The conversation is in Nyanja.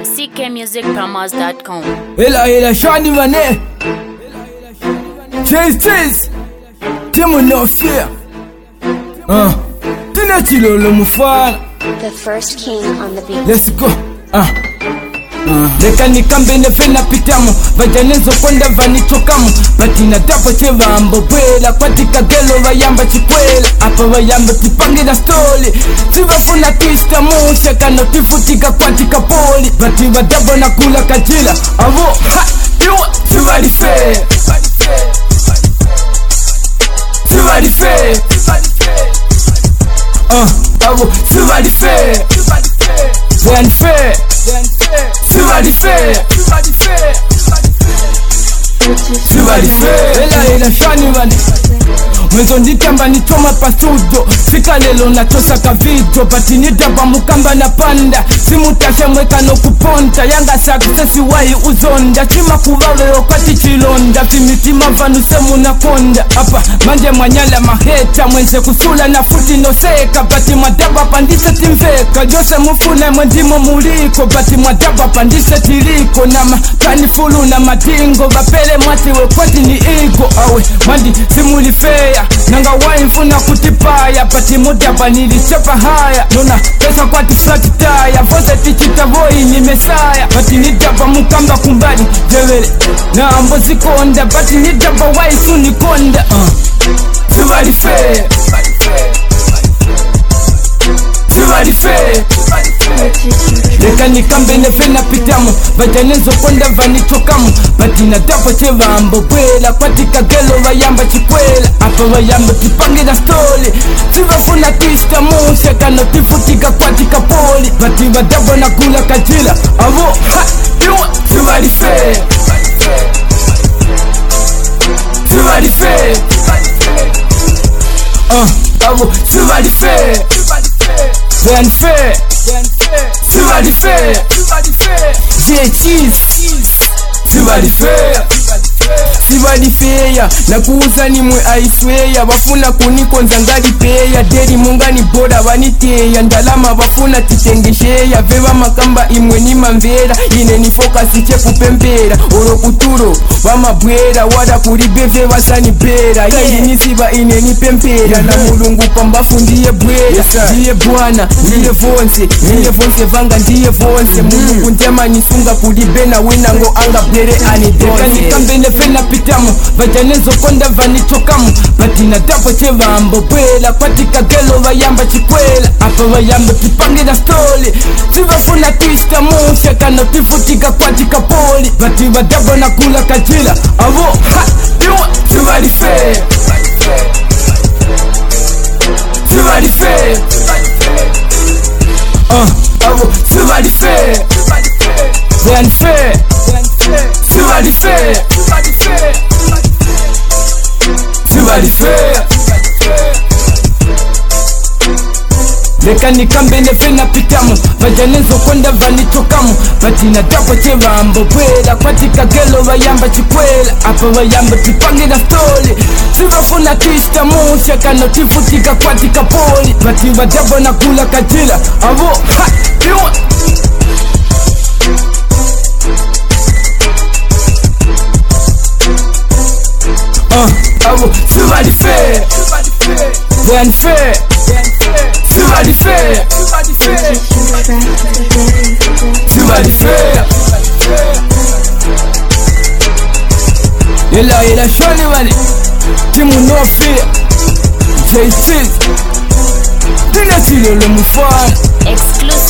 ckmusicpromos.com. Ela Shani Mané Chase Timu no fear Tina Chilolo Mufana. The first king on the beat. Let's go Leka nikambe nefena pitamo vajanezo kwenda vanitokamo batina dapo chevambo bwela kwatika gelo vayamba chikwela apa vayamba tipangira stoli tivafuna twista musha kano tifutika kwatika poli bati vadabo na kula kajila avo ha iwa tivalife avo tivalife Unfair Ela Shani Mané Mwezo nditamba nitoma pasudo Fika lelo natosa kavido Bati nidaba mukamba na panda Simutasha mweka no kuponta Yanga sakisa siwahi uzonda Chima kuvawe okati chilonda Fimitima vanu semu na konda Apa manje mwanyala maheta Mwenze kusula na futi no seka Bati madaba pandise timfeka Jose mufune mwendimo muliko Bati madaba pandise tiliko Nama kanifulu na madingo Bapele mwati wekwati ni ego Awe mandi simulifea Nanga waifuna kutipaya Pati mudaba nilichapa haya Nona pesa kwati flat tire Vose tichita voi ni mesaya Pati nidaba mukamba kumbali Jewele na ambo zikonda Pati nidaba waisu nikonda Tivalife Leka nikambe nefena pitamo vajanezo kwenda vanitokamo batina dapo chevambo bwela kwatika gelo vayamba chikwela apa vayamba tipangira stoli tivafuna twista musha kano tifutika kwatika poli bati vadabo na kula kajila avo ha iwa tivalife avo tivalife Unfair Sivalifeya na kuuza nimwe aisweya Wafuna kunikonza ngalipeya Deri mungani boda vaniteya Ndalama wafuna titengesheya Veva makamba imwe ni mamvera Ine ni fokasi che kupempera Oro kuturo wamabwera Wada kulibeve wasani bera Ili nisiba ine ni pempera Na mulungu pambafu ndiye bwera Ndiye bwana, ndiye vonse vanga ndiye vonse Mulungu ndema nisunga kulibena Winango anga bere anidonse Nikambe nefena pitamo vajanezo konda vanitokamo batina dapo chevambo bwela kwatika gelo vayamba chikwela apa vayamba tipangira stoli tivafuna twista musha kano tifutika kwatika poli bati vadabo na kula kajila avo ha iwa tivalife avo tivalife Unfair Leka nikambe nefena pitamo vajanezo kwenda vanitokamo batina dapo chevambo bwela kwatika gelo vayamba chikwela apa vayamba tipangira stoli tivafuna twista musha kano tifutika kwatika poli bati vadabo na kula kajila avo ha iwa avo tivalife Unfair Ela Shani Mané Timu no fear Chase Tina Chilolo Mufana. Exclusive